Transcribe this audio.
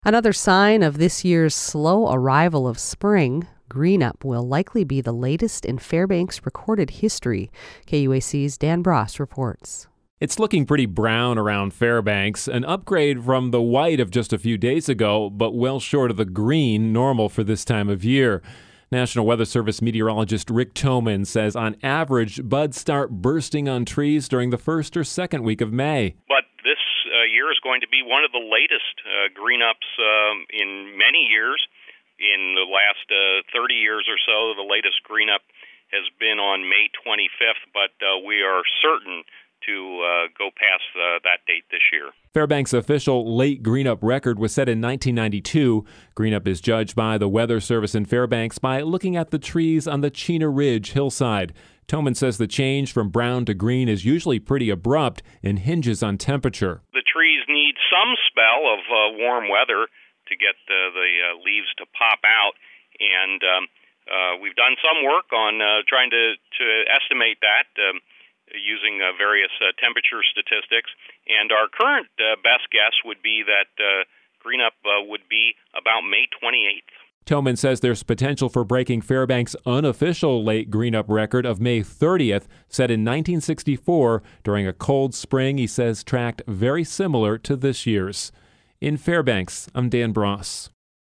Another sign of this year's slow arrival of spring, green-up will likely be the latest in Fairbanks' recorded history. KUAC's Dan Bross reports. It's looking pretty brown around Fairbanks, an upgrade from the white of just a few days ago, but well short of the green normal for this time of year. National Weather Service meteorologist Rick Toman says on average, buds start bursting on trees during the first or second week of May. But this year is going to be one of the latest green-ups in many years. In the last 30 years or so, the latest green-up has been on May 25th, but we are certain to go past that date this year. Fairbanks' official late green-up record was set in 1992. Green-up is judged by the Weather Service in Fairbanks by looking at the trees on the Chena Ridge hillside. Toman says the change from brown to green is usually pretty abrupt and hinges on temperature. The trees need some spell of warm weather to get the leaves to pop out, and we've done some work on trying to estimate that using various temperature statistics, and our current best guess would be that green-up would be about May 28th. Toman says there's potential for breaking Fairbanks' unofficial late green-up record of May 30th, set in 1964 during a cold spring he says tracked very similar to this year's. In Fairbanks, I'm Dan Bross.